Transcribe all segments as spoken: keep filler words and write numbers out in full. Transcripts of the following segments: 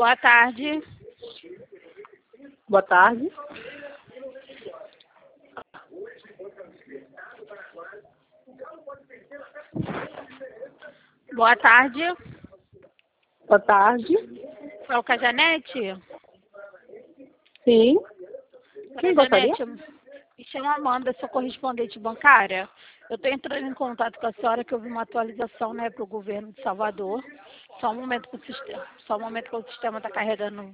Boa tarde. Boa tarde. Boa tarde. Boa tarde. Fala com a Janete? Sim. Quem gostaria? Janete, me chamo Amanda, sou correspondente bancária. Eu estou entrando em contato com a senhora que houve uma atualização, né, para o governo de Salvador. Só um momento que o sistema, só um momento que o sistema está carregando.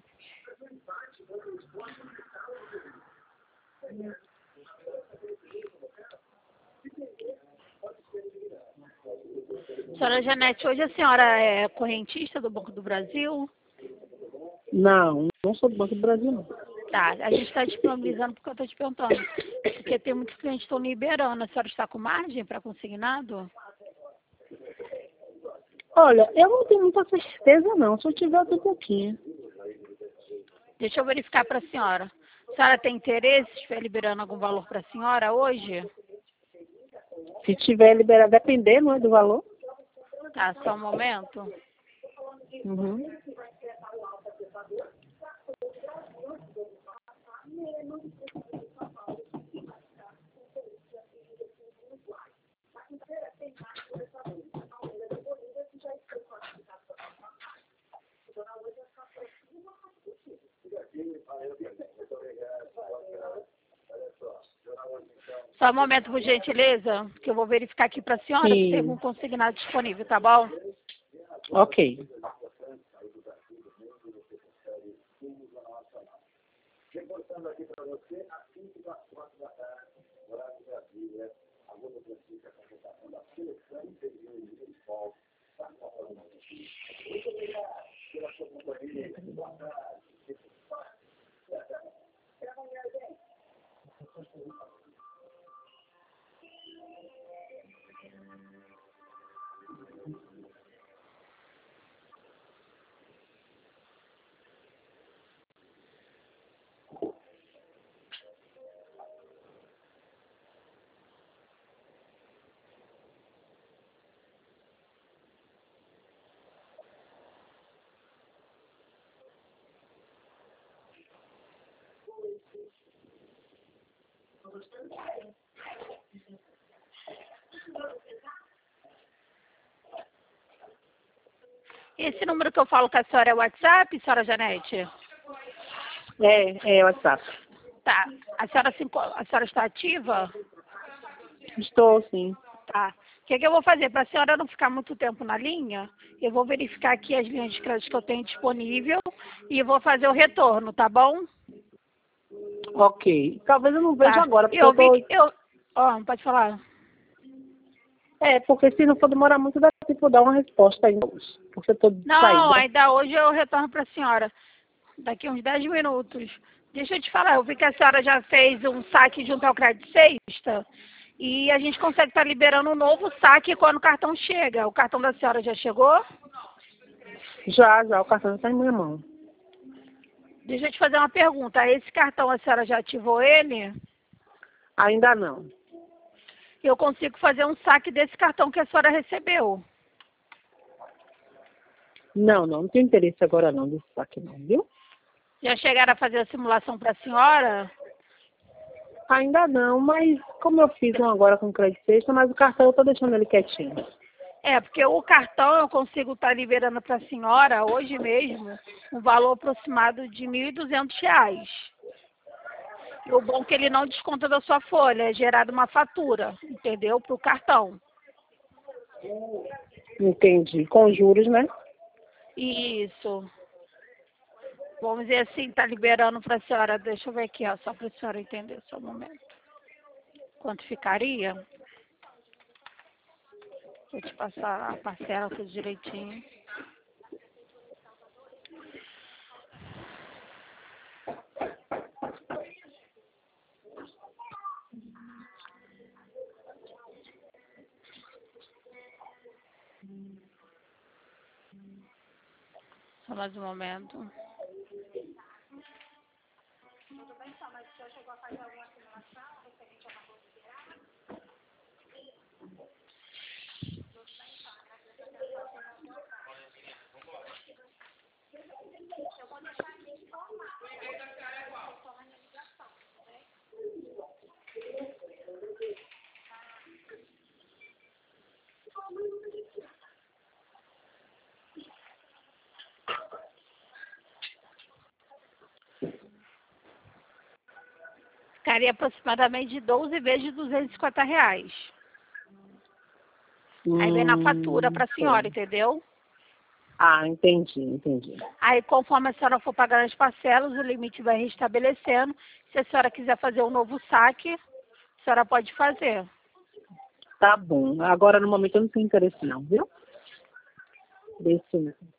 Senhora Janete, hoje a senhora é correntista do Banco do Brasil? Não, não sou do Banco do Brasil, não. Tá, a gente está disponibilizando porque eu estou te perguntando. Porque tem muitos clientes que estão liberando. A senhora está com margem para consignado? Olha, eu não tenho muita certeza, não. Se eu tiver, eu tenho um pouquinho. Deixa eu verificar para a senhora. A senhora tem interesse se estiver liberando algum valor para a senhora hoje? Se tiver liberado, depender, não é, do valor. Tá, só um momento. Uhum. Só um momento, por gentileza, que eu vou verificar aqui para a senhora se tem Sim. algum consignado disponível, tá bom? Ok. Esse número que eu falo com a senhora é o WhatsApp, senhora Janete? É, é WhatsApp. Tá. A senhora, se, enco- a senhora está ativa? Estou, sim. Tá. O que, que eu vou fazer? Para a senhora não ficar muito tempo na linha, eu vou verificar aqui as linhas de crédito que eu tenho disponível e vou fazer o retorno, tá bom? Ok. Talvez eu não veja Tá. agora, porque Eu eu vi tô... que... Eu... Ó, pode falar. É, porque se não for demorar muito, dá tempo de dar uma resposta ainda hoje. Porque eu tô de Não, saída. ainda hoje eu retorno para a senhora. Daqui uns dez minutos. Deixa eu te falar, eu vi que a senhora já fez um saque junto ao Crédito Sexta e a gente consegue estar liberando um novo saque quando o cartão chega. O cartão da senhora já chegou? Já, já, o cartão está em minha mão. Deixa eu te fazer uma pergunta. Esse cartão a senhora já ativou ele? Ainda não. Eu consigo fazer um saque desse cartão que a senhora recebeu. Não, não, não tenho interesse agora não desse saque não, viu? Já chegaram a fazer a simulação para a senhora? Ainda não, mas como eu fiz um agora com crédito sexta, mas o cartão eu tô deixando ele quietinho. É, porque o cartão eu consigo estar liberando para a senhora, hoje mesmo, um valor aproximado de mil e duzentos reais. E o bom é que ele não desconta da sua folha, é gerada uma fatura, entendeu? Para o cartão. Entendi. Com juros, né? Isso. Vamos dizer assim, tá liberando para a senhora, deixa eu ver aqui, ó, só para a senhora entender só um momento. Quanto ficaria? Vou te passar a parcela tudo direitinho. Só mais um momento. Daria aproximadamente de doze vezes duzentos e cinquenta reais. Hum, Aí vem na fatura para a senhora, sei. entendeu? Ah, entendi, entendi. Aí, conforme a senhora for pagando as parcelas, o limite vai restabelecendo. Se a senhora quiser fazer um novo saque, a senhora pode fazer. Tá bom. Agora, no momento, eu não tenho interesse não, viu? Desse mesmo.